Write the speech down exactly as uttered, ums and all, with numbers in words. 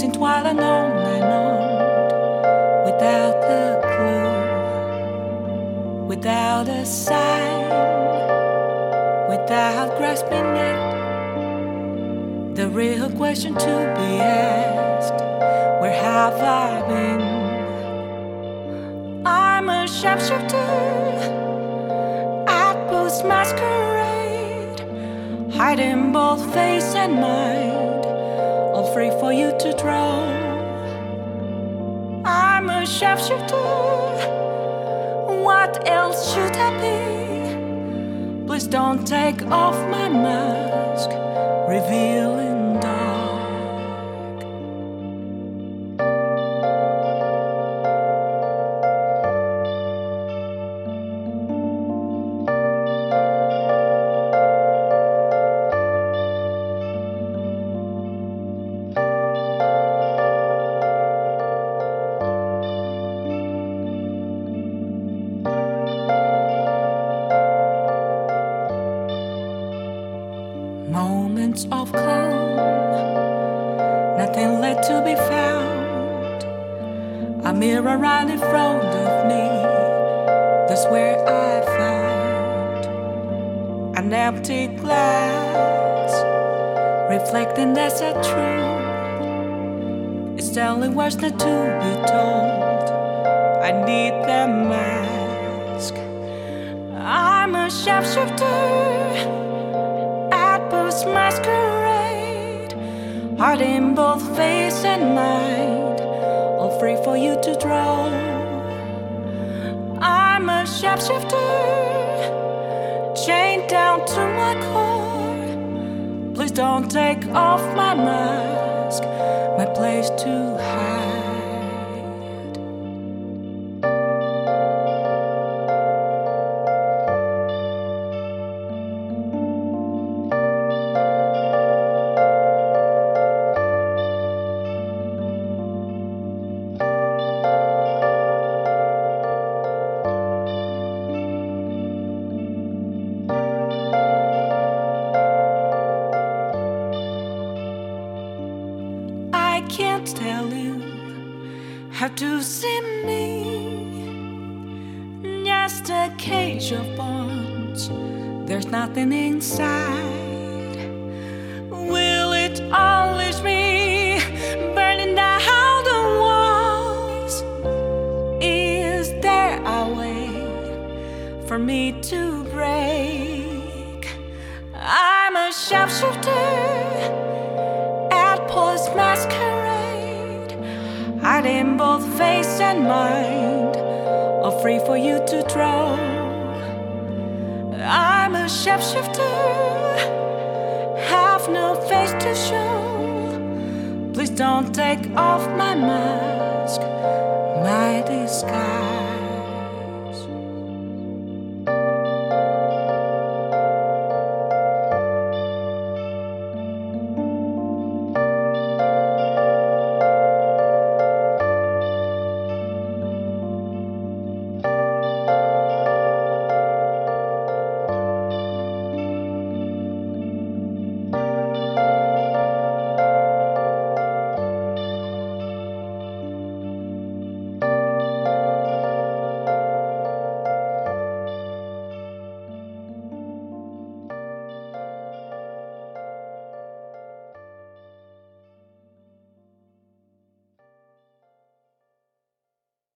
Chasing twilight on and on, without a clue, without a sign, without grasping it. The real question to be asked: where have I been? I'm a sharpshooter at Booth's masquerade, hiding both face and mind, all free for you to draw. I'm a sharpshooter, what else should I be? Please don't take off my mask, revealing dark. Moments of calm, nothing left to be found. A mirror right in front of me, that's where I found an empty glass, reflecting that's a truth. It's telling words not to be told. I need that mask. I'm a sharpshooter, masquerade, heart in both face and mind, all free for you to draw. I'm a sharpshooter, chained down to my core. Please don't take off my mask, my place to hide. I can't tell you how to see me, just a cage of bones, there's nothing inside. Will it unleash me, burning down the walls? Is there a way for me to break? I'm a sharpshooter at Paul's masquerade, hiding both face and mind, all free for you to draw. I'm a sharpshooter, have no face to show. Please don't take off my mask, my disguise.